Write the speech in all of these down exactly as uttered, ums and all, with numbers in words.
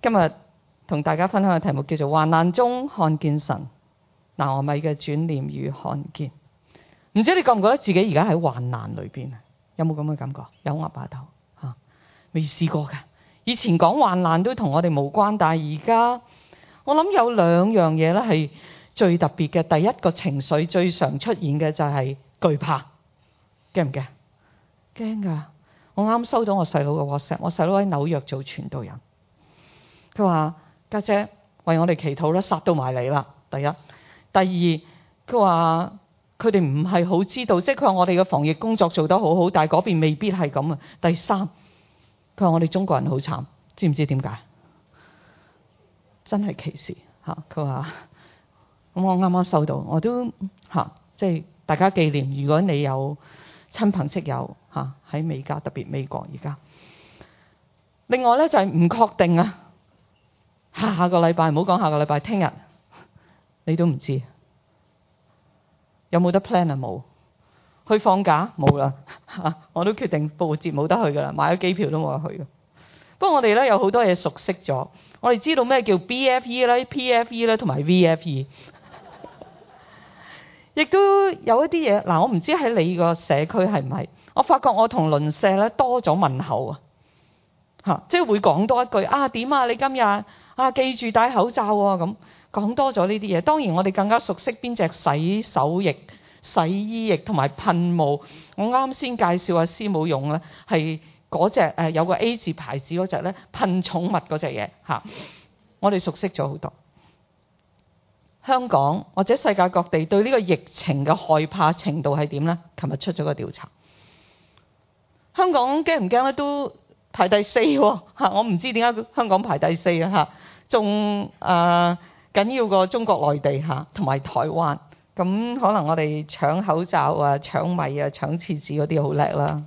今日同大家分享嘅題目叫做患難中看見神，拿俄米嘅轉念與看見。唔知你覺唔覺得自己而家喺患難裏邊啊？有冇咁嘅感覺？有壓把頭嚇，未試過㗎。以前講患難都同我哋無關，但係而家我諗有兩樣嘢咧係最特別嘅。第一個情緒最常出現嘅就係懼怕，驚唔驚？驚㗎！我啱收到我細佬嘅 WhatsApp， 我細佬喺紐約做傳道人。佢話：家姐為我哋祈禱啦，殺到埋嚟啦。第一，第二，佢話佢哋唔係好知道，即係佢話我哋嘅防疫工作做得好好，但係嗰邊未必係咁啊。第三，佢話我哋中國人好慘，知唔知點解？真係歧視嚇！佢話咁我啱啱收到，我都嚇，即係大家紀念。如果你有親朋戚友嚇喺美加，特別美國而家。另外咧就係唔確定啊。下個禮拜唔好講下個禮拜，聽日你都唔知有冇得 plan 啊？冇去放假冇啦嚇，我都決定復活節冇得去噶啦，買咗機票都冇得去嘅。不過我哋咧有好多嘢熟悉咗，我哋知道咩叫 B F E 啦、P F E 啦同埋 V F E， 亦都有一啲嘢嗱，我唔知喺你個社區係唔係？我發覺我同鄰舍咧多咗問候啊嚇，即係會講多一句啊點啊你今日啊記住戴口罩喎，咁講多咗呢啲嘢。當然我哋更加熟悉邊隻洗手液、洗衣液同埋噴霧。我啱先介紹阿師母用咧係嗰隻誒有個 A 字牌子嗰隻咧噴寵物嗰隻嘢嚇，我哋熟悉咗好多。香港或者世界各地對呢個疫情嘅害怕程度係點咧？琴日出咗個調查，香港驚唔驚咧？都排第四喎嚇，我唔知點解香港排第四啊嚇，仲誒緊要過中國內地嚇，同埋台灣。咁可能我哋搶口罩啊、搶米啊、搶廁紙嗰啲好叻啦。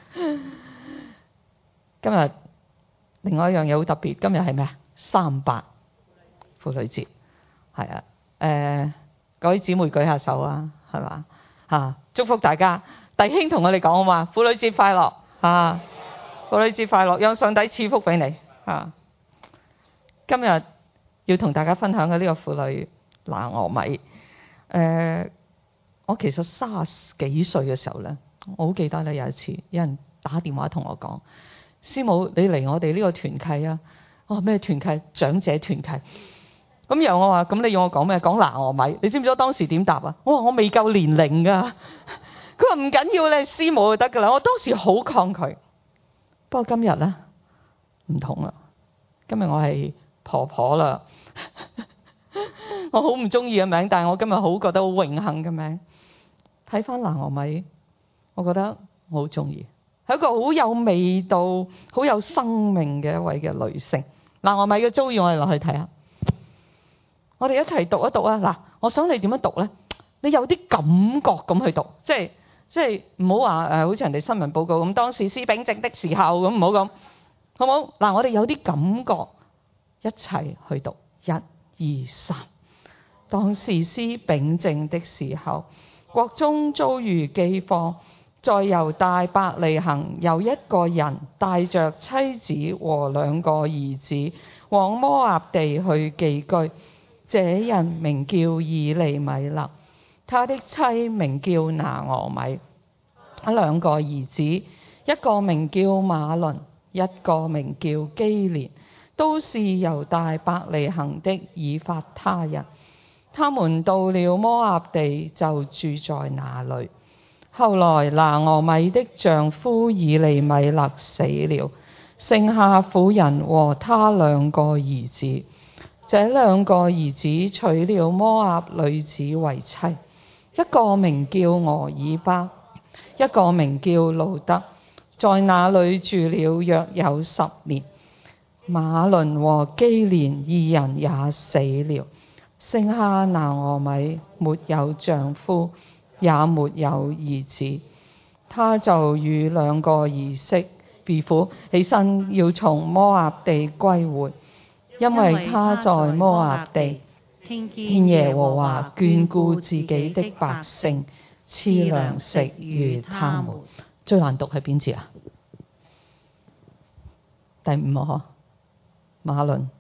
今日另外一樣嘢好特別，今日係咩啊？三八婦女節，係啊，誒、呃、各位姊妹舉下手啊，係嘛嚇？祝福大家，弟兄同我哋講好嘛，婦女節快樂嚇！婦女節快樂，讓上帝賜福俾你嚇。今日要同大家分享嘅呢個婦女拿俄米，誒、呃，我其實三十幾歲嘅時候咧，我好記得咧有一次有人打電話同我講：師母，你嚟我哋呢個團契啊？哦，咩團契？長者團契。咁然後我話：咁你要我講咩？講拿俄米。你知唔知我當時點答啊？我話我未夠年齡㗎。佢話唔緊要，你係師母就得㗎啦。我當時好抗拒。不過今日咧唔同啦，今日我係婆婆啦。我好唔中意嘅名，但係我今日好覺得好榮幸嘅名。睇翻拿俄米，我覺得我好中意，係一個好有味道、好有生命嘅一位嘅女性。拿俄米嘅遭遇，我哋落去睇下。我哋一齊讀一讀啊！嗱，我想你點樣讀咧？你有啲感覺咁去讀，即係。即係唔好話誒，好似人哋新聞報告咁，當時司秉政的時候咁，唔好咁，好唔好？嗱，我哋有啲感覺，一齊去讀，一、二、三。當時司秉政的時候，國中遭遇饑荒，在猶大伯利恆有一個人帶着妻子和兩個兒子往摩押地去寄居，這人名叫以利米勒。他的妻名叫拿俄米，兩個兒子，一個名叫馬倫，一個名叫基連，都是猶大伯利恆的以法他人。他們到了摩押地，就住在那裡。後來拿俄米的丈夫以利米勒死了，剩下婦人和他兩個兒子。這兩個兒子娶了摩押女子為妻。一個名叫俄爾巴，一個名叫路德，在那裡住了約有十年。馬倫和基連二人也死了，剩下拿俄米沒有丈夫，也沒有兒子。他就與兩個兒媳婦婦起身，要從摩押地歸回，因為他在摩押地見耶和華眷顧自己的百姓，賜糧食與他們。最難讀係邊節啊？第五啊，馬倫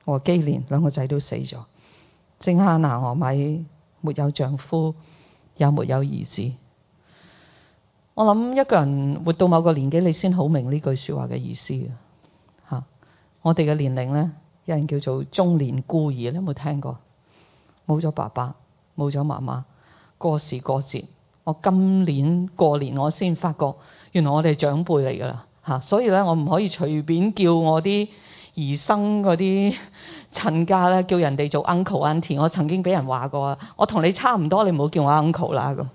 和基連兩個仔都死咗，剩下拿俄米沒有丈夫，也沒有兒子。我諗一個人活到某個年紀，你先好明呢句說話嘅意思嘅吓。我哋嘅年齡咧，有人叫做中年孤兒，你有冇聽過？冇咗爸爸，冇咗媽媽，過時過節。我今年過年我先發覺，原來我哋係長輩嚟噶啦吓，所以咧我唔可以隨便叫我啲兒生嗰啲親家咧，叫人哋做 uncle auntie。我曾經俾人話過啊，我同你差唔多，你唔好叫我 uncle 啦咁。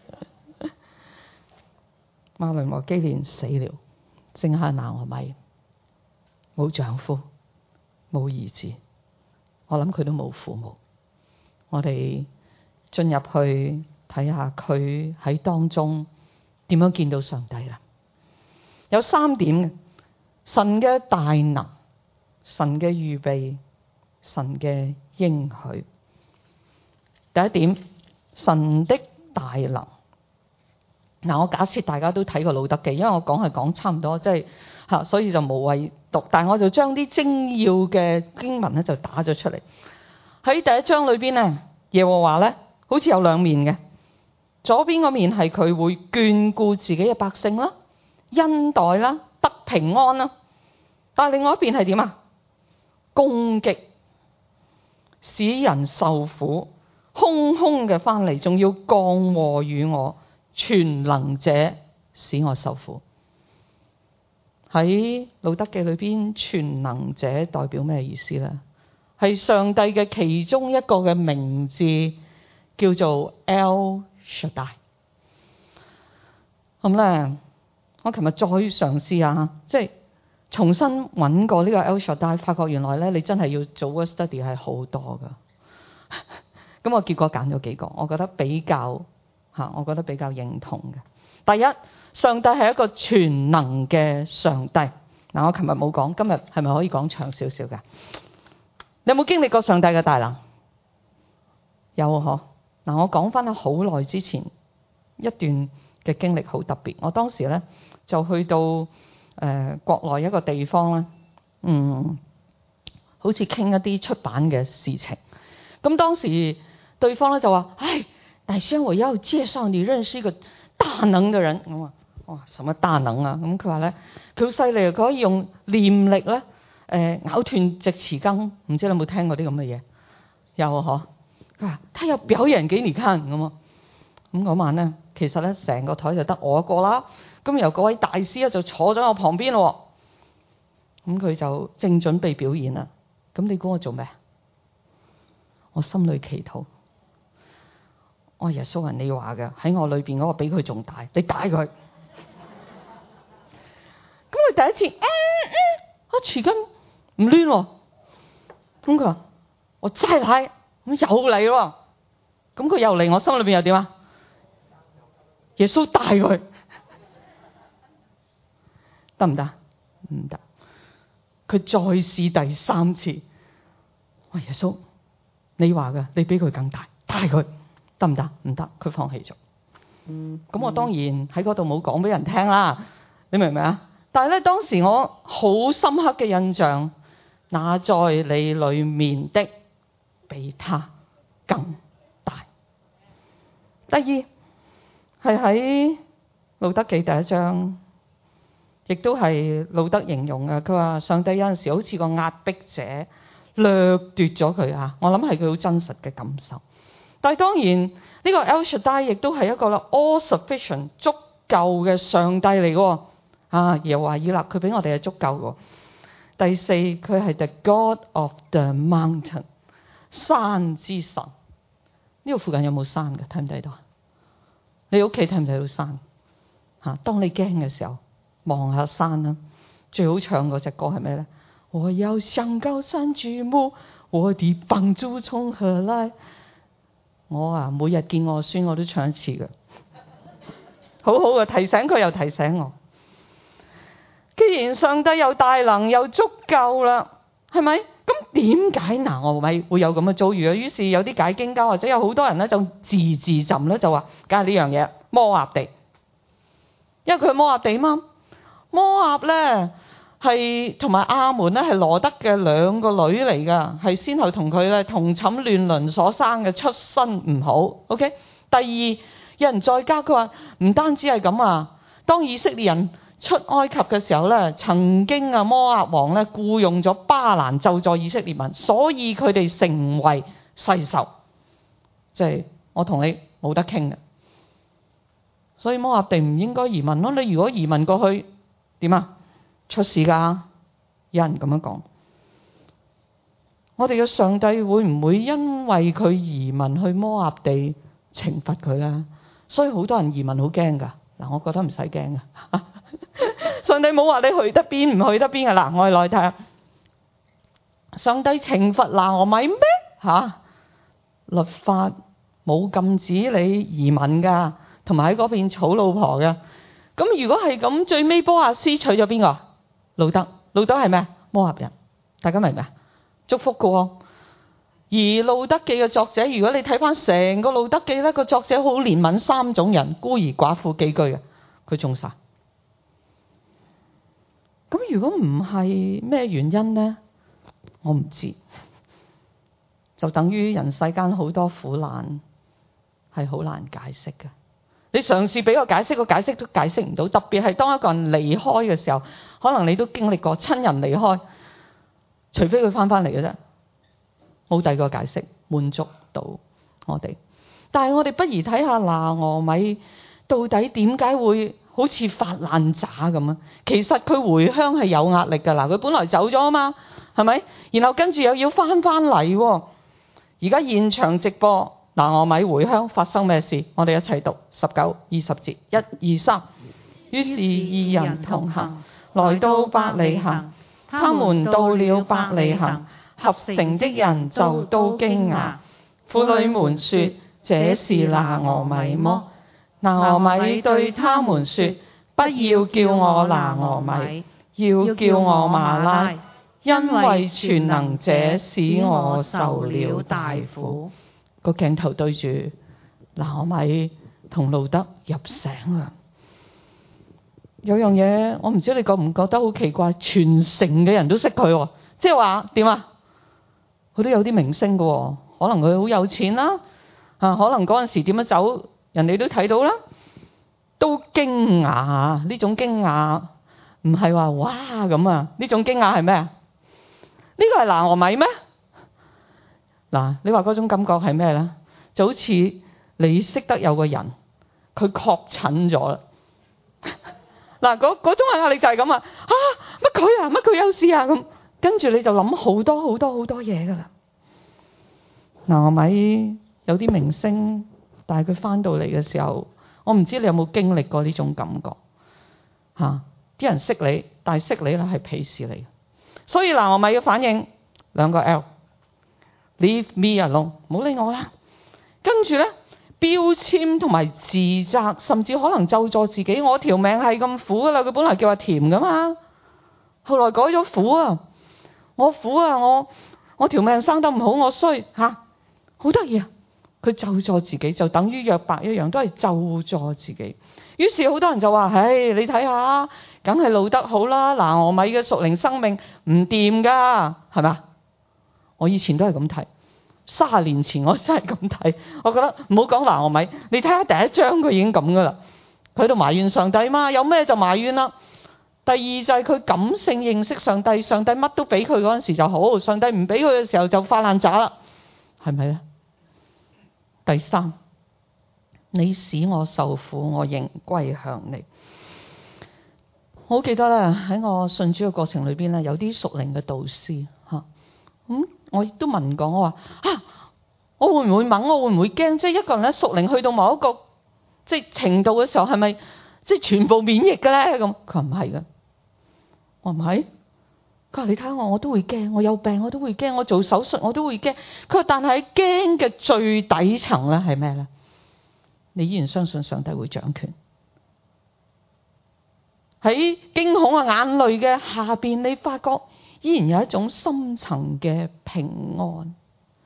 馬倫和基連死了，剩下拿俄米冇丈夫，冇兒子，我諗佢都冇父母。我哋進入去睇下佢喺當中點樣見到上帝啦。有三點嘅：神嘅大能、神嘅預備、神嘅應許。第一點，神的大能。嗱，我假設大家都睇過《路得記》，因為我講係講差唔多，即係嚇，所以就無謂讀。但係我就將啲精要嘅經文咧就打咗出嚟。喺第一章裏邊咧，耶和華咧好似有兩面嘅，左邊嗰面係佢會眷顧自己嘅百姓啦、恩待啦、得平安啦。但係另外一邊係點啊？攻擊，使人受苦，空空嘅翻嚟，仲要降禍與我。全能者使我受苦。喺路得記裏邊，全能者代表咩意思呢？係上帝嘅其中一個嘅名字，叫做 El Shaddai。咁咧，我琴日再嘗試下，即係重新揾過呢個 El Shaddai，發覺原來咧你真係要做 word study 係好多噶。咁我結果揀咗幾個，我覺得比較。吓，我覺得比較認同嘅。第一，上帝係一個全能嘅上帝。嗱，我琴日冇講，今日係咪可以講長少少㗎？你有冇經歷過上帝嘅大能？有嗬。嗱，我講翻喺好耐之前一段嘅經歷，好特別。我當時咧就去到誒、呃、國內一個地方咧，嗯，好似傾一啲出版嘅事情。咁當時對方咧就話：唉，大仙，我要介紹你認識一個大能嘅人。我話：哇，什麼大能啊？咁佢話咧，佢好犀利啊！佢可以用念力咧，誒、呃、咬斷直匙羹。唔知你有冇聽過啲咁嘅嘢？有啊，嗬。佢話：他有表演給你看咁啊。咁嗰晚咧，其實咧成個台就得我一個啦。咁由嗰位大師咧就坐咗我旁邊咯。咁佢就正準備表演啦。咁你估我做咩？我心裏祈禱。我耶穌人，你話嘅喺我裏邊嗰個比佢仲大，你解佢。咁佢第一次，嗯嗯，我匙羹唔攣喎。咁佢話：我真係睇，咁又嚟咯。咁佢又嚟，我心裏邊又點啊？耶穌帶佢，得唔得？唔得。佢再試第三次。我耶穌，你話嘅，你比佢更大，帶佢。得唔得？唔得，佢放棄咗。嗯，咁我當然喺嗰度冇講俾人聽啦。你明唔明啊？但係咧，當時我好深刻嘅印象，那在你裏面的比他更大。第二係喺路得記第一章，亦都係路得形容嘅。佢話上帝有陣時好似個壓迫者掠奪咗佢啊！我諗係佢好真實嘅感受。但係當然呢、這個 El Shaddai 亦都係一個 all sufficient 足夠嘅上帝嚟嘅。啊，耶和華以勒佢俾我哋係足夠嘅。第四，佢係 the God of the mountain 山之神。呢度附近有冇山嘅？睇唔睇到？你屋企睇唔睇到山？嚇、啊！當你驚嘅時候，望下山啦。最好唱嗰隻歌係咩咧？我要向高山舉目，我的幫助從何來？我啊，每日見我孫我都唱一次嘅，好好嘅提醒佢又提醒我。既然上帝有大能又足夠啦，係咪？咁點解嗱我咪會有咁嘅遭遇啊？於是有啲解經家或者有好多人咧就自自浸咧就話，梗係呢樣嘢摩押地，因為佢係摩押地嘛。摩押咧係同埋亞門咧係羅德嘅兩個女嚟㗎，係先後同佢咧同寢亂倫所生嘅，出身唔好。OK， 第二有人再加，佢話唔單止係咁啊，當以色列人出埃及嘅時候咧，曾經啊摩押王咧僱用咗巴蘭咒詛以色列民，所以佢哋成為世仇，即係我同你冇得傾嘅。所以摩押地唔應該移民咯。你如果移民過去點啊？出事㗎，有人咁樣講。我哋嘅上帝會唔會因為佢移民去摩押地懲罰佢咧？所以好多人移民好驚㗎。嗱，我覺得唔使驚㗎。上帝冇話你去得邊唔去得邊㗎。嗱，我哋來睇下，上帝懲罰拿俄米咩嚇？律法冇禁止你移民㗎，同埋喺嗰邊娶老婆㗎。咁如果係咁，最尾波亞斯娶咗邊個？路德。路德係咩？摩押人。大家明唔明啊？祝福㗎喎。而路德記嘅作者，如果你睇翻成個路德記咧，個作者好憐憫三種人：孤兒寡婦寄居嘅，佢中晒。咁如果唔係咩原因呢？我唔知。就等於人世間好多苦難係好難解釋嘅。你嘗試俾個解釋，個解釋都解釋唔到。特別係當一個人離開嘅時候，可能你都經歷過親人離開，除非佢翻返嚟嘅啫，冇第二個解釋滿足到我哋。但係我哋不如睇下拿俄米到底點解會好似發爛渣咁啊？其實佢回鄉係有壓力㗎。嗱，佢本來走咗啊嘛，係咪？然後跟住又要翻返嚟。而家現場直播拿俄米回鄉發生咩事？我哋一齊讀十九、二十節，一、二、三。於是二人同行，來到伯利恆。他們到了伯利恆，合城的人就都驚訝。婦女們說：這是拿俄米麼？拿俄米對他們說：不要叫我拿俄米，要叫我瑪拉，因為全能者使我受了大苦。個鏡頭對住拿俄米同路德入城啊！有樣嘢我唔知你覺唔覺得好奇怪，全城嘅人都識佢喎，即係話點啊？佢都有啲明星㗎喎，可能佢好有錢啦，啊，可能嗰陣時點樣走，人哋都睇到啦，都驚訝啊！呢種驚訝唔係話哇咁啊，呢種驚訝係咩啊？呢個係拿俄米咩？嗱，你話嗰種感覺係咩咧？就好似你識得有個人，佢確診咗啦。嗱，嗰嗰種壓力就係咁啊！啊，乜佢啊，乜佢有事啊咁，跟住你就諗好多好多好多嘢噶啦。拿俄米有啲明星，但係佢翻到嚟嘅時候，我唔知你有冇經歷過呢種感覺嚇？啲、啊、人識你，但係識你咧係鄙視你。所以拿俄米嘅反應兩個 L，leave me alone，唔好理我啦。跟住咧標籤同埋自責，甚至可能咒詛自己。我條命係咁苦噶啦，佢本來叫阿甜噶嘛，後來改咗苦啊！我苦啊！我我條命生得唔好，我衰嚇，好得意啊！佢咒詛自己，就等於約伯一樣，都係咒詛自己。於是好多人就話：唉，你睇下，梗係路德好啦，拿俄米嘅屬靈生命唔掂噶，係咪啊？我以前都係咁睇，卅年前我真係咁睇。我覺得唔好講拿俄米，你睇下第一章佢已經咁噶啦，佢喺度埋怨上帝嘛，有咩就埋怨啦。第二就係佢感性認識上帝，上帝乜都俾佢嗰陣時就好，上帝唔俾佢嘅時候就發爛渣啦，係咪咧？第三，你使我受苦，我仍歸向你。我好記得咧，喺我信主嘅過程裏邊咧，有啲屬靈嘅導師吓，咁、嗯、我亦都問過，我話啊，我會唔會猛？我會唔會驚？即係一個人咧屬靈去到某一個即係程度嘅時候，係咪即係全部免疫嘅咧？咁佢話唔係嘅，我唔係。佢話你睇下我，我都會驚，我有病我都會驚，我做手術我都會驚。佢話但係驚嘅最底層咧係咩咧？你依然相信上帝會掌權。喺驚恐嘅眼淚嘅下邊，你發覺依然有一種深層嘅平安。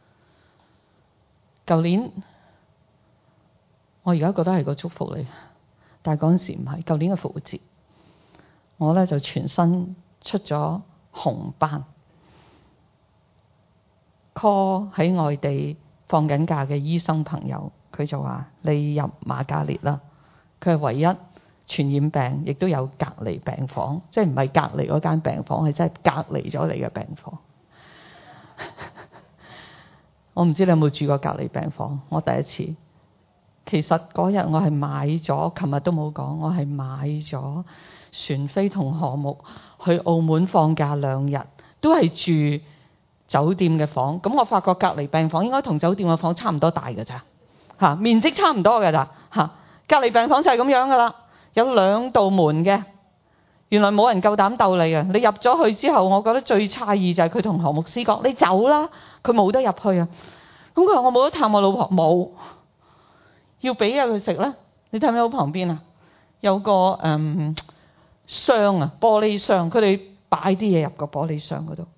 舊年我而家覺得係個祝福嚟，但係嗰陣時唔係。舊年嘅復活節，我咧就全身出咗紅斑。call 喺外地放緊假嘅醫生朋友，佢就話：你入瑪嘉烈啦。佢係唯一傳染病，亦都有隔離病房，即係唔係隔離嗰間病房，係真係隔離咗你嘅病房。我唔知你有冇住過隔離病房，我第一次。其實嗰日我係買咗，琴日都冇講，我係買咗船飛同何牧去澳門放假兩日，都係住酒店嘅房。咁我發覺隔離病房應該同酒店嘅房差唔多大㗎咋，嚇面積差唔多㗎咋嚇。隔離病房就係咁樣㗎啦，有兩道門嘅。原來冇人夠膽鬥你嘅。你入咗去之後，我覺得最詫異就係佢同何牧師講：你走啦，佢冇得入去啊。咁佢話：我冇得探我老婆，冇。要俾嘢佢食咧，你睇唔睇到旁邊啊？有個誒、嗯、箱啊，玻璃箱，佢哋擺啲嘢入個玻璃箱嗰度。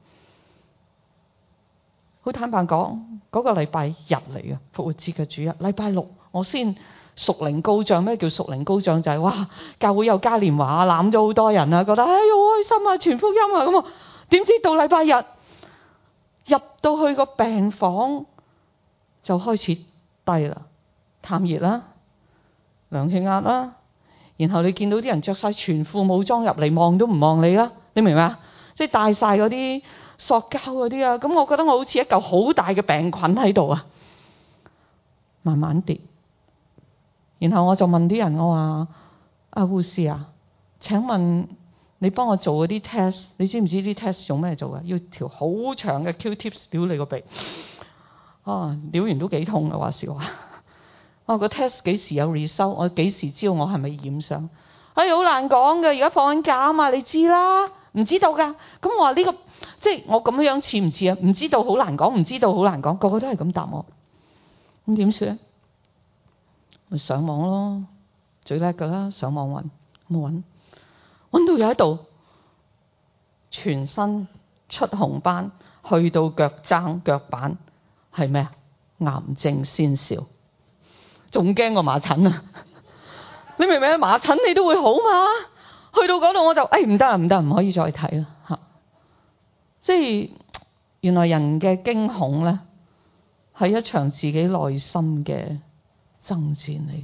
好坦白講，嗰、那個禮拜日嚟嘅復活節嘅主日，禮拜六我先屬靈高漲。咩叫屬靈高漲？就係、是、哇，教會有嘉年華，攬咗好多人啊，覺得哎呀好開心啊，傳福音啊咁啊。點知到禮拜日入到去個病房就開始低啦。探熱啦，量氣壓啦，然後你見到啲人着晒全副武裝入嚟，望都唔望你啦，你明唔明啊？即係帶晒嗰啲塑膠嗰啲啊，咁我覺得我好似一嚿好大嘅病菌喺度啊，慢慢跌。然後我就問啲人，我話：阿護士啊，請問你幫我做嗰啲 test， 你知唔知啲 test 用咩做啊？要條好長嘅 Q-tips 撩你個鼻，啊，撩完都幾痛啊，話時話。我個 test 幾時有 result？ 我幾時知道我係咪染上？哎，好難講嘅，而家放緊假啊嘛，你知啦，唔知道㗎。咁我話呢個即係我咁樣似唔似啊？唔知道好難講，唔知道好難講，個個都係咁答我。咁點算咧？咪上網咯，最叻㗎啦，上網揾，咁揾揾到有一度全身出紅斑，去到腳踭腳板係咩啊？癌症先兆。仲驚過麻疹啊！你明唔明啊？麻疹你都會好嘛？去到嗰度我就誒唔得啦，唔得，唔可以再睇啦嚇！即係原來人嘅驚恐咧，係一場自己內心嘅爭戰嚟。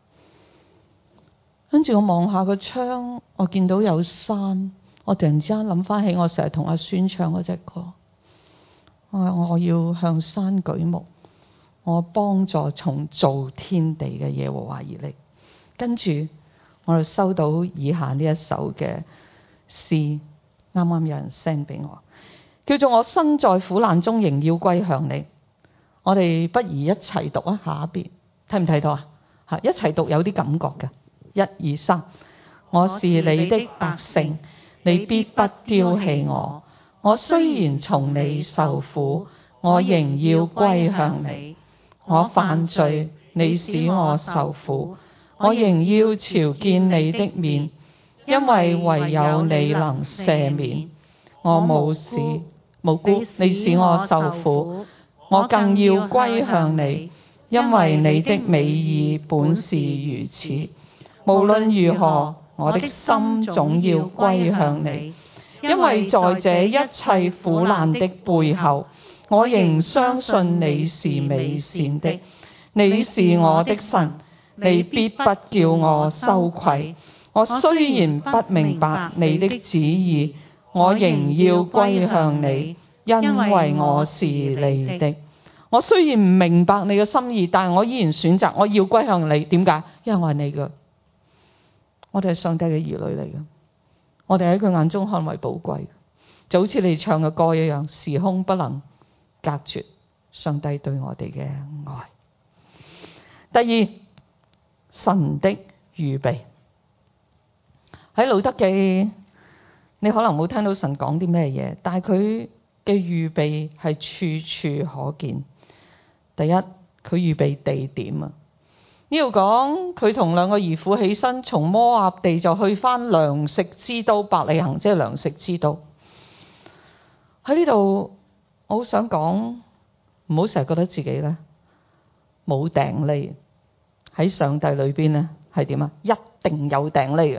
跟住我望下個窗，我見到有山，我突然之間諗翻起我成日同阿孫唱嗰隻歌，我話我要向山舉目。我幫助從造天地嘅耶和華而嚟。跟住我就收到以下呢一首嘅詩，啱啱有人 send 俾我，叫做我身在苦難中仍要歸向你。我哋不如一齊讀啊，下一邊睇唔睇到啊？吓，一齊讀有啲感覺嘅。一二三，我是你的百姓，你必不丟棄我。我雖然從你受苦，我仍要歸向你。我犯罪，你使我受苦，我仍要朝見你的面，因為唯有你能赦免。我無事無辜，你使我受苦，我更要歸向你，因為你的美意本是如此。無論如何，我的心總要歸向你，因為在這一切苦難的背後，我仍相信你是美善的。你是我的神，你必不叫我羞愧。我雖然不明白你的旨意，我仍要歸向你，因為我是你的。我雖然唔明白你嘅心意，但係我依然選擇我要歸向你。點解？因為我係你嘅，我哋係上帝嘅兒女嚟嘅，我哋喺佢眼中看為寶貴，就好似你唱嘅歌一樣，時空不能隔絕上帝對我哋嘅愛。第二，神的預備。喺路德記，你可能冇聽到神講啲咩嘢，但係佢嘅預備係處處可見。第一，佢預備地點啊！呢度講佢同兩個兒婦起身，從摩押地就去返糧食之都伯利恆，即係糧食之都。喺呢度，我好想講，唔好成日覺得自己咧冇頂笠。喺上帝裏邊咧係點啊？一定有頂笠嘅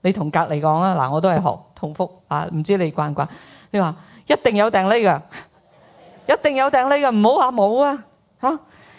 你同隔離講啊，嗱，我都係學同福啊，唔知你慣唔慣？你話一定有訂呢㗎，一定有訂呢㗎，唔好話冇啊嚇。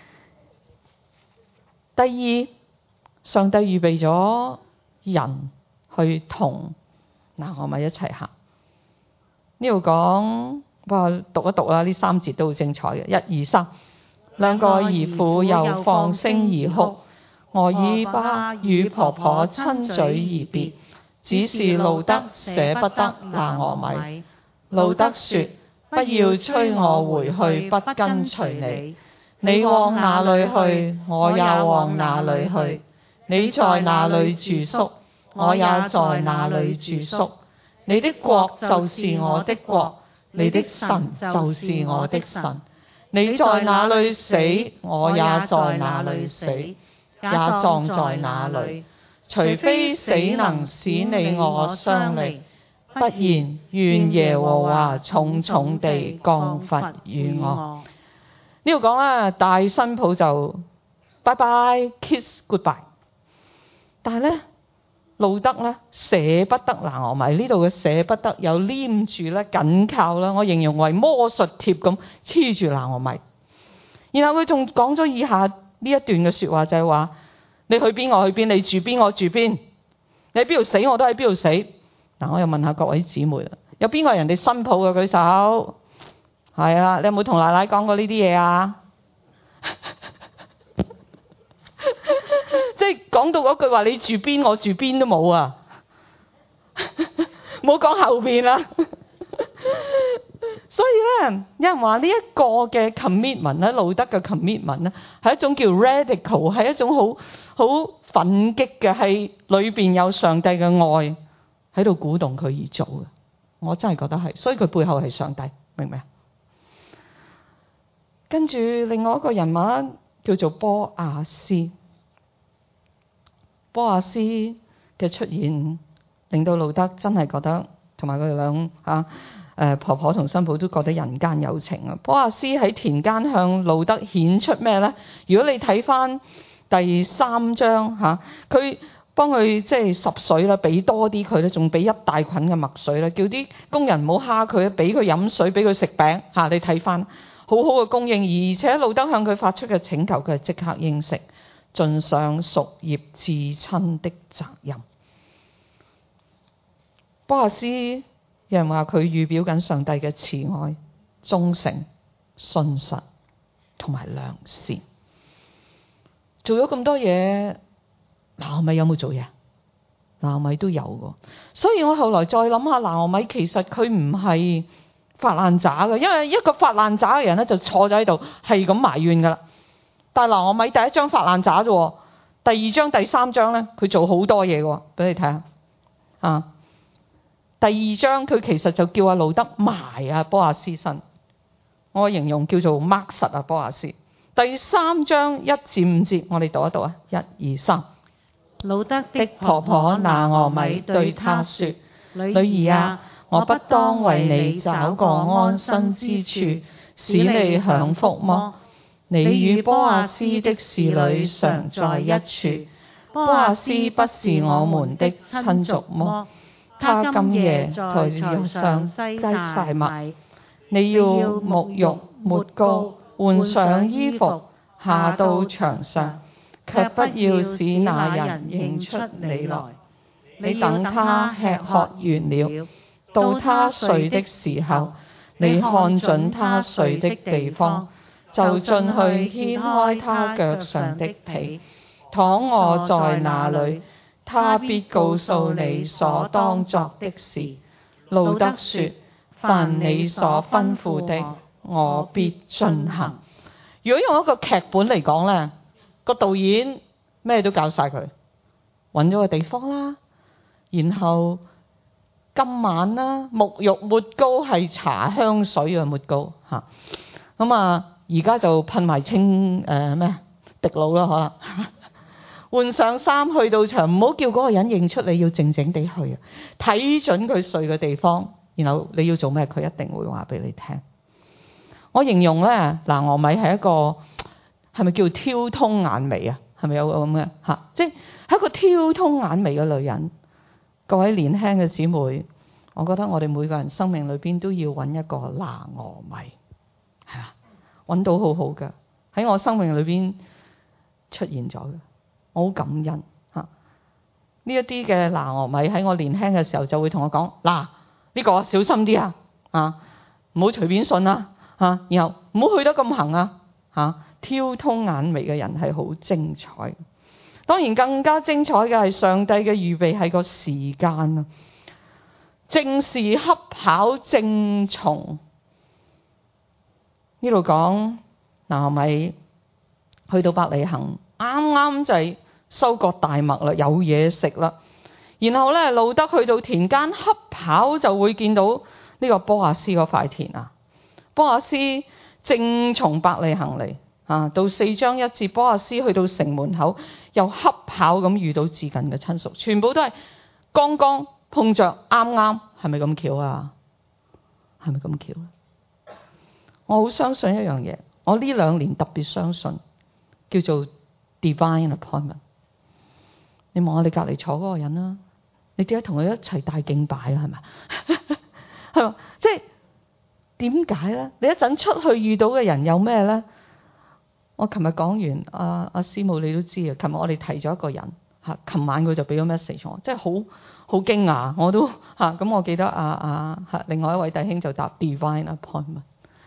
第二，上帝預備咗人去同拿俄米一齊行。呢度講，我讀一讀啦，呢三節都好精彩嘅。一二三，兩個兒婦又放聲而哭，俄珥巴與婆婆親嘴而別，只是路得捨不得拿俄米。路得說：不要催我回去，不跟隨你。你往哪裏去，我也往哪裏去。你在哪裏住宿，我也在哪裏住宿。你的國就是我的國，你的神就是我的神。你在哪裏死，我也在哪裏死，也葬在哪裏。除非死能使你我相離，不然願耶和華重重地降罰與我。呢度講啦，大新抱就拜拜 kiss goodbye， 但係咧路得咧捨不得拿俄米，呢度嘅捨不得有黏住咧緊靠啦，我形容為魔術貼咁黐住拿俄米。然後佢仲講咗以下呢一段嘅說話，就係話你去邊我去邊，你住邊我住邊，你喺邊度死我都喺邊度死。嗱，我又問下各位姊妹啦，有邊個係人哋新抱嘅舉手？係啊，你有冇同奶奶講過呢啲嘢啊？即係講到嗰句話，你住邊我住邊都冇啊！冇講後邊啦。所以咧，有人話呢一個嘅 commitment 咧，路得嘅 commitment 咧，係一種叫 radical， 係一種好好奮擊嘅，係裏邊有上帝嘅愛喺度鼓動佢而做嘅。我真係覺得係，所以佢背後係上帝，明唔明啊？跟住另外一個人物叫做波亞斯，波亞斯嘅出現令到路得真係覺得，同埋佢哋兩嚇誒婆婆同新抱都覺得人間有情啊！波亞斯喺田間向路得顯出咩咧？如果你睇翻第三章嚇，佢幫佢即係拾水啦，俾多啲佢咧，仲俾一大捆嘅麥穗啦，叫啲工人唔好蝦佢，俾佢飲水，俾佢食餅嚇。你睇翻。好好嘅供應，而且路得向佢發出嘅請求，佢係即刻應承，盡上屬業至親的責任。波亞斯有人話佢預表緊上帝嘅慈愛、忠誠、信實同埋良善，做咗咁多嘢，拿俄米有冇做嘢？拿俄米都有嘅，所以我後來再諗下，拿俄米其實佢唔係發爛渣嘅，因為一個發爛渣嘅人咧就坐咗喺度，係咁埋怨噶啦。但係拿俄米第一章發爛渣啫，第二章、第三章咧佢做好多嘢嘅，俾你睇下啊。第二章佢其實就叫阿路得埋阿波亞斯身，我形容叫做 mark 實阿波亞斯。第三章一至五節，我哋讀一讀啊，一二三。 路得的婆婆拿俄米對他說：女兒啊，我不當為你找個安身之處，使你享福麼？你與波亞斯的侍女常在一處，波亞斯不是我們的親族麼？他今夜在台上篩晒麥，你要沐浴抹膏，換上衣服，下到場上，卻不要使那人認出你來。你等他吃喝完了，到他睡的時候，你看準他睡的地方，就進去掀開他腳上的被，躺臥在那裏，他必告訴你所當作的事。路得說：凡你所吩咐的，我必遵行。 如果用一個劇本嚟講咧，個導演咩都教晒佢，揾咗個地方啦，然後今晚啦，沐浴抹膏係搽香水啊，抹膏嚇。咁啊，而家就噴埋清誒咩滴露啦，可能換上衫去到場，唔好叫嗰個人認出你，要靜靜地去啊，睇準佢睡嘅地方，然後你要做咩，佢一定會話俾你聽。我形容咧，拿俄米係一個係咪叫挑通眼眉啊？係咪有個咁嘅嚇？即係一個挑通眼眉嘅女人。 各位年輕嘅姊妹，我覺得我哋每個人生命裏邊都要揾一個拿俄米，係嘛？揾到好好嘅，喺我生命裏邊出現咗嘅，我好感恩嚇。呢一啲嘅拿俄米喺我年輕嘅時候就會同我講：嗱，呢個小心啲啊，啊，唔好隨便信啊，嚇，然後唔好去得咁行啊，嚇。挑通眼眉嘅人係好精彩，當然更加精彩嘅係上帝嘅預備係個時間啊，正是恰巧正從呢度講拿俄米去到伯利恆，啱啱就係收割大麥啦，有嘢食啦。然後咧，路得去到田間，恰巧就會見到呢個波亞斯嗰塊田啊。波亞斯正從伯利恆嚟啊，到四章一節，波亞斯去到城門口，又恰巧咁遇到至近嘅親屬，全部都係剛剛碰着啱啱，係咪咁巧啊？係咪咁巧啊？我好相信一樣嘢，我呢兩年特別相信叫做 divine appointment。你望下你隔離坐嗰個人啦，你點解同佢一齊大敬拜啊？係咪？係嘛？即係點解咧？你一陣出去遇到嘅人有咩咧？我琴日講完，阿、啊、阿師母你都知啊。琴日我哋提咗一個人嚇，琴晚佢就俾咗 message 我，即係好好驚訝，我都嚇咁、啊。我記得阿阿嚇另外一位弟兄就答 divine appointment。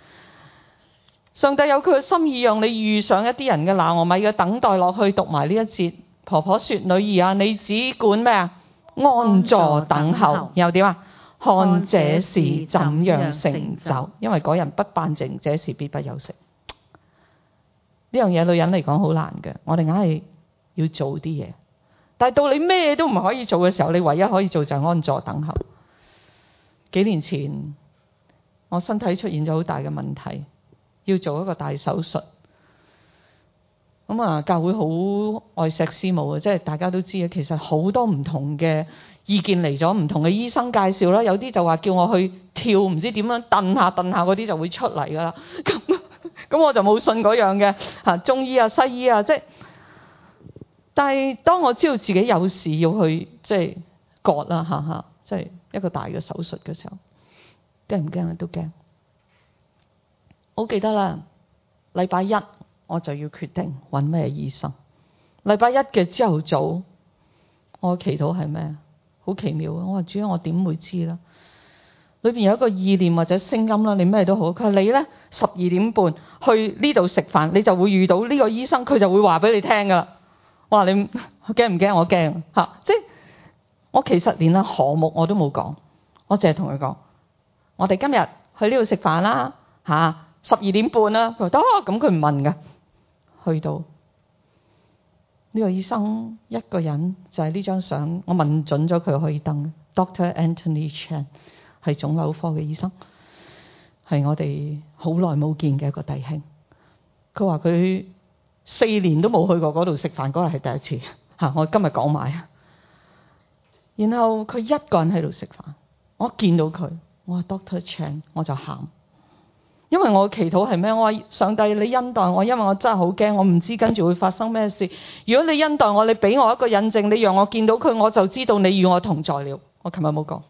上帝有佢嘅心意，讓你遇上一啲人嘅拿俄米嘅等待落去讀埋呢一節。婆婆說：女兒啊，你只管咩啊？安坐等候。然後點啊？看這事怎樣成就，因為嗰人不辦證，這事必不有成。呢樣嘢女人嚟講好難嘅，我哋硬係要做啲嘢，但係到你咩都唔可以做嘅時候，你唯一可以做就係安坐等候。幾年前我身體出現咗好大嘅問題，要做一個大手術。咁啊，教會好愛錫師母啊，即係大家都知啊。其實好多唔同嘅意見嚟咗，唔同嘅醫生介紹啦，有啲就話叫我去跳，唔知點樣蹬下蹬下嗰啲就會出嚟噶啦。咁咁我就冇信嗰樣嘅嚇，中醫啊、西醫啊，即係。但係當我知道自己有事要去即係割啦嚇嚇，即係一個大嘅手術嘅時候，驚唔驚咧？都驚。好記得啦，禮拜一。我就要決定揾咩醫生。禮拜一嘅朝頭早，我祈禱係咩？好奇妙啊！我話主啊，我點會知啦？裏邊有一個意念或者聲音啦，你咩都好。佢話你咧十二點半去呢度食飯，你就會遇到呢個醫生，佢就會話俾你聽噶啦。我話你驚唔驚？我驚嚇，即係我其實連啊項目我都冇講，我淨係同佢講，我哋今日去呢度食飯啦嚇，十二點半啦。佢話得，咁佢唔問噶。去到呢個醫生一個人就係呢張相，我問準咗佢可以登 Doctor Anthony Chan 係腫瘤科嘅醫生，係我哋好耐冇見嘅一個弟兄。佢話佢四年都冇去過嗰度食飯，嗰日係第一次嚇。我今日講埋啊。然後佢一個人喺度食飯，我見到佢，我話 Doctor Chan， 我就喊。因為我祈禱係咩？我話上帝，你恩待我，因為我真係好驚，我唔知跟住會發生咩事。如果你恩待我，你俾我一個印證，你讓我見到佢，我就知道你與我同在了。我琴日冇講。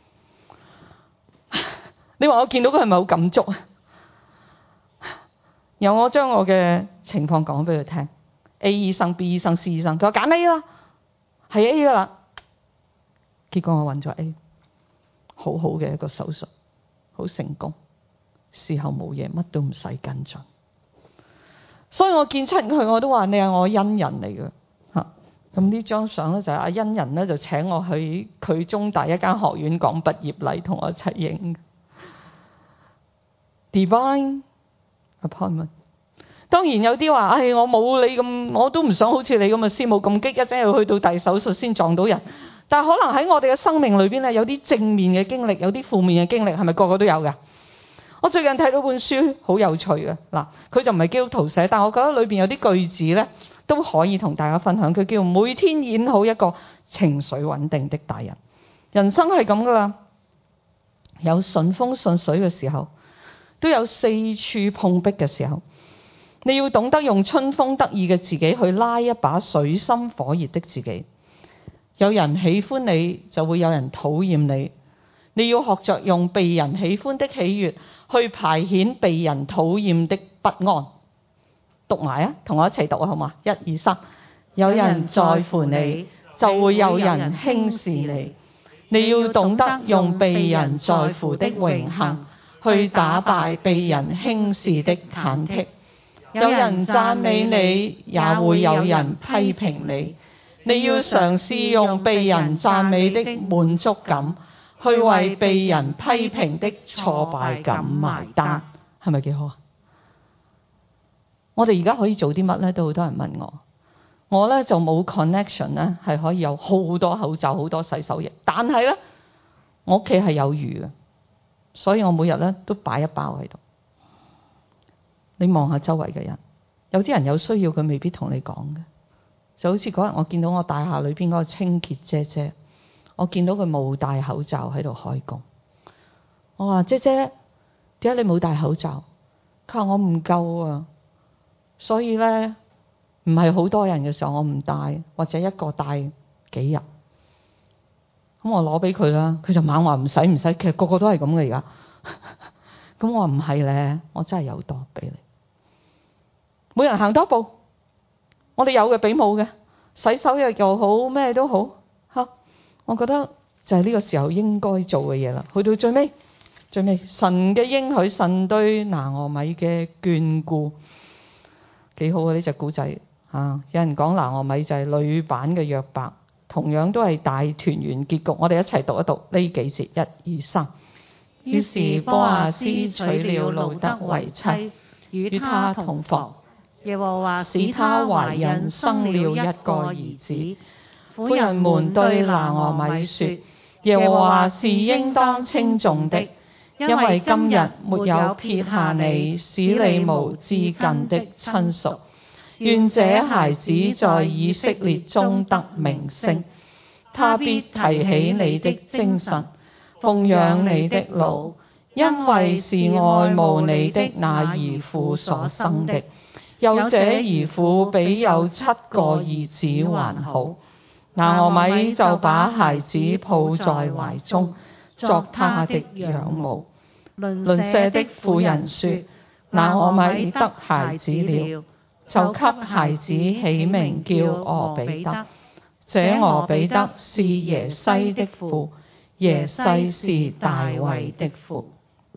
你話我見到佢係咪好感觸啊？然後我將我嘅情況講俾佢聽 ，A 醫生、B 醫生、C 醫生，佢話揀 A 啦，係 A 噶啦。結果我揾咗 A， 好好嘅一個手術，好成功。事後冇嘢，乜都唔使跟進，所以我見親佢我都話你係我恩人嚟嘅嚇。咁呢張相咧就係阿恩人咧就請我去佢中大一間學院講畢業禮，同我一齊影 Divine Appointment。當然有啲話，唉、哎，我冇你咁，我都唔想好似你咁嘅師母咁激，一陣要去到大手術先撞到人。但係可能喺我哋嘅生命裏邊咧，有啲正面嘅經歷，有啲負面嘅經歷，係咪個個都有㗎？我最近睇到本書好有趣嘅，嗱，佢就唔係基督徒寫，但我覺得裏邊有啲句子咧都可以同大家分享。佢叫每天演好一個情緒穩定的大人。人生係咁噶啦，有順風順水嘅時候，都有四處碰壁嘅時候。你要懂得用春風得意嘅自己去拉一把水深火熱的自己。 有人喜歡你，就會有人討厭你。你要學着用被人喜歡的喜悅去排遣被人討厭的不安。讀埋啊，同我一齊讀啊，好嘛？一二三，有人在乎你，就會有人輕視你。你要懂得用被人在乎的榮幸去打敗被人輕視的忐忑。有人讚美你，也會有人批評你。你要嘗試用被人讚美的滿足感去為被人批評的挫敗感埋單。係咪幾好啊？我哋而家可以做啲乜呢？都好多人問我。我呢就冇 connection 呢，係可以有好多口罩、好多洗手液。但係呢，我屋企係有餘嘅，所以我每日呢都擺一包喺度。你望下周圍嘅人，有啲人有需要，佢未必同你講嘅。就好似嗰日我見到我大廈裏邊嗰個清潔姐姐，我見到佢冇戴口罩喺度開工。我話：姐姐，點解你冇戴口罩？佢話：我唔夠啊，所以咧唔係好多人嘅時候我唔戴，或者一個戴幾日。咁我攞俾佢啦，佢就猛話唔使唔使，其實個個都係咁嘅而家。咁我話唔係咧，我真係有多俾你。每人行多步。我哋有嘅比冇嘅，洗手液又好，咩都好嚇。我覺得就係呢個時候應該做嘅嘢啦。去到最尾，最尾神嘅應許，神對拿俄米嘅眷顧，幾好啊！呢隻古仔嚇，有人講拿俄米就係女版嘅約伯，同樣都係大團圓結局。我哋一齊讀一讀呢幾節，一二三。 於是波阿斯娶了路得為妻，與他同房。耶和華使她懷孕，生了一個兒子。婦人們對拿俄米說：耶和華是應當稱頌的，因為今日沒有撇下你，使你無至近的親屬。願這孩子在以色列中得名聲，他必提起你的精神，奉養你的老，因為是愛慕你的那兒婦所生的。有這兒婦比有七個兒子還好。拿俄米就把孩子抱在懷中，作他的養母。鄰舍的婦人說：拿俄米得孩子了，就給孩子起名叫俄比德。這俄比德是耶西的父，耶西是大衛的父。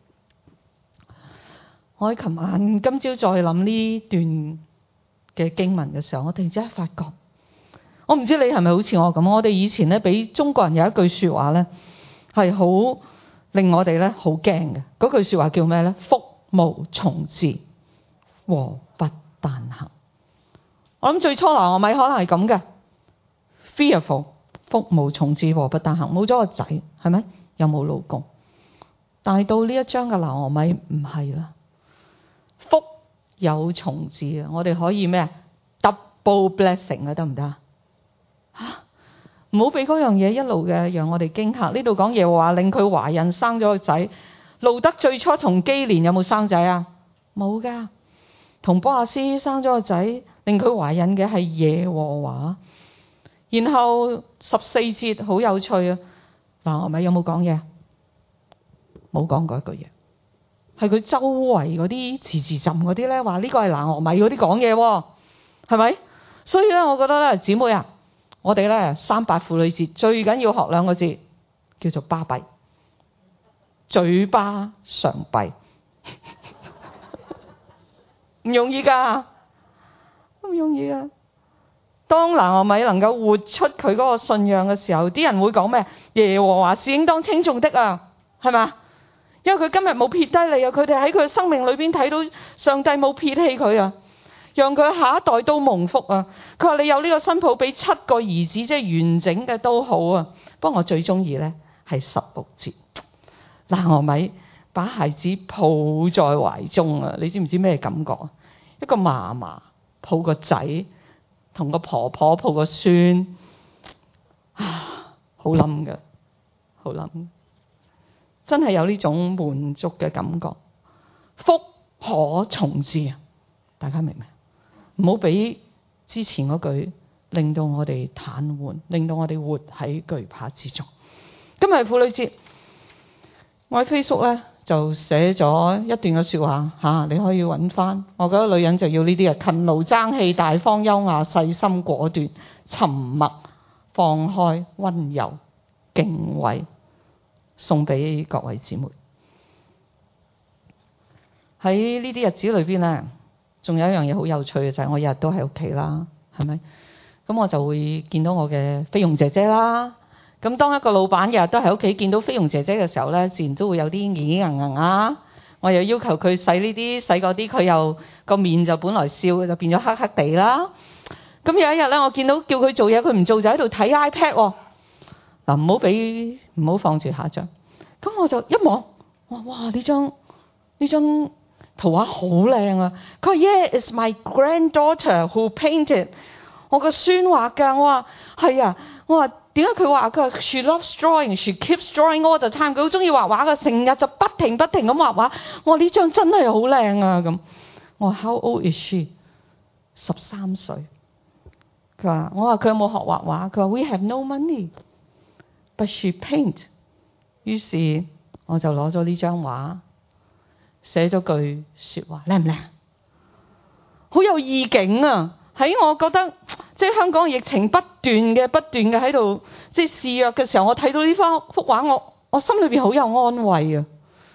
我喺琴晚今朝再諗呢段嘅經文嘅時候，我突然之間發覺，我唔知你係咪好似我咁。我哋以前咧俾中國人有一句說話咧，係好令我哋咧好驚嘅。嗰句說話叫咩咧？福無從至，禍不單行。我諗最初拿俄米可能係咁嘅 ，fearful， 福無從至，禍不單行，冇咗個仔，係咪？又冇老公。但係到呢一章嘅拿俄米唔係啦。福有從至啊！我哋可以咩啊 ？double blessing 啊，得唔得啊？嚇！唔好俾嗰樣嘢一路嘅讓我哋驚嚇。呢度講耶和華令佢懷孕生咗個仔。路德最初同基連有冇生仔啊？冇噶。同波阿斯生咗個仔，令佢懷孕嘅係耶和華。然後十四節好有趣啊！嗱，我咪有冇講嘢？冇講過一句嘢。係佢周圍嗰啲字字浸嗰啲咧，話呢個係拿俄米嗰啲講嘢喎，係咪？所以咧，我覺得咧，姊妹啊，我哋咧三八婦女節最緊要學兩個字，叫做巴閉，嘴巴常閉，唔容易㗎，唔容易㗎。當拿俄米能夠活出佢嗰個信仰嘅時候，啲人會講咩？耶和華是應當稱頌的啊，係嘛？因為佢今日冇撇低你啊，佢哋喺佢嘅生命裏邊睇到上帝冇撇棄佢啊，讓佢下一代都蒙福啊。佢話你有呢個新抱比七個兒子即係完整嘅都好啊。不過我最中意咧係十六節，拿俄米把孩子抱在懷中啊，你知唔知咩感覺啊？一個嫲嫲抱個仔，同個婆婆抱個孫，啊，好冧㗎，好冧。真係有呢種滿足嘅感覺，福可從至啊！大家明唔明？唔好俾之前嗰句令到我哋癱瘓，令到我哋活喺懼怕之中。今日係婦女節，我喺 Facebook 咧就寫咗一段嘅說話吓、啊，你可以揾翻。我覺得女人就要呢啲啊，勤勞爭氣、大方優雅、細心果斷、沉默、放開、溫柔、敬畏，送俾各位姊妹。喺呢啲日子裏邊咧，仲有一樣嘢好有趣嘅就係、是、我日日都喺屋企啦，係咪？咁我就會見到我嘅菲傭姐姐啦。咁當一個老闆日日都喺屋企見到菲傭姐姐嘅時候咧，自然都會有啲耳硬硬啊。我又要求佢洗呢啲洗嗰啲，佢又個面就本來笑嘅，就變咗黑黑地啦。咁有一日咧，我見到叫佢做嘢，佢唔做就喺度睇 iPad 喎。嗱，唔好俾唔好放住下張。咁我就一望，哇哇呢張呢張圖畫好靚啊！佢話 Yeah, it's my granddaughter who painted。我個孫畫㗎。我話係啊。我話點解佢畫？佢話 She loves drawing, she keeps drawing all the time。佢好中意畫畫㗎，成日就不停不停咁畫畫。我話呢張真係好靚啊！咁我話 How old is she？ 十三歲。佢話我話佢有冇學畫畫？佢話 We have no money, but she paint。於是我就攞咗呢張畫，寫咗句説話，靚唔靚？好有意境啊！喺我覺得即係香港嘅疫情不斷嘅不斷嘅喺度即係肆虐嘅時候，我睇到呢幅畫，我我心裏邊好有安慰啊！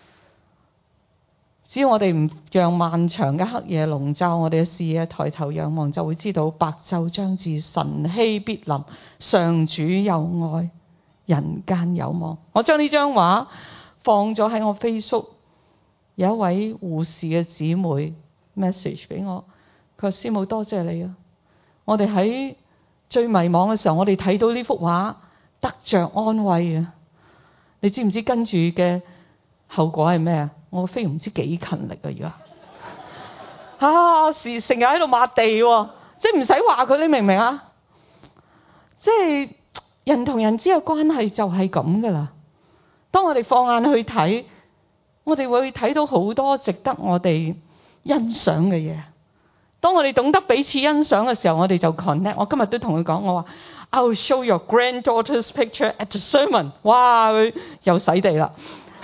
只要我哋唔讓漫長嘅黑夜籠罩我哋嘅視野，抬頭仰望，就會知道白晝將至，晨曦必臨，上主有愛，人間有望。我將呢張畫放咗喺我 Facebook， 有一位護士嘅姊妹 message 俾我。佢話師母多謝你啊！我哋喺最迷茫嘅時候，我哋睇到呢幅畫，得着安慰啊！你知唔知跟住嘅後果係咩啊？我非唔知幾勤力啊！而家啊，時成日喺度抹地喎，即係唔使話佢，你明唔明啊？即係人同人之間嘅關係就係咁噶啦。當我哋放眼去睇，我哋會睇到好多值得我哋欣賞嘅嘢。當我哋懂得彼此欣賞嘅時候，我哋就 connect。我今日都同佢講，我話 I will show your granddaughter's picture at the sermon。哇，佢又洗地啦！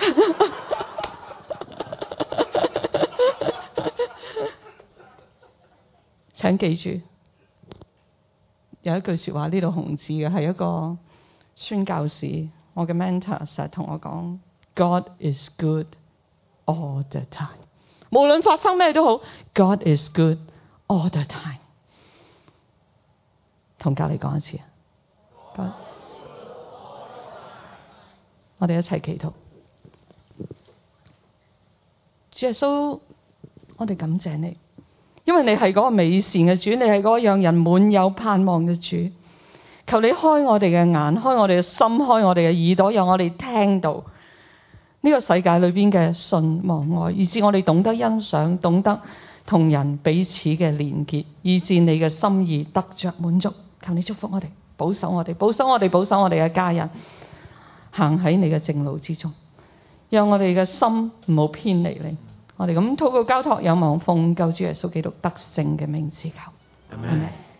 請記住，有一句説話呢度紅字嘅係一個宣教士，我嘅 mentor 成日同我講 God is good all the time。無論發生咩都好 ，God is good all the time。同隔離講一次啊！我哋一齊祈禱。主耶穌，我哋感謝你，因為你係嗰個美善嘅主，你係嗰個讓人滿有盼望嘅主。求你開我哋嘅眼，開我哋嘅心，開我哋嘅耳朵，讓我哋聽到呢個世界裏邊嘅信望愛，以致我哋懂得欣賞，懂得同人彼此嘅連結，以致你嘅心意得着滿足。求你祝福我哋，保守我哋，保守我哋，保守我哋嘅家人，行喺你嘅正路之中，讓我哋嘅心唔好偏離你。我哋咁禱告交託，有望奉救主耶穌基督得勝嘅名字求。阿們。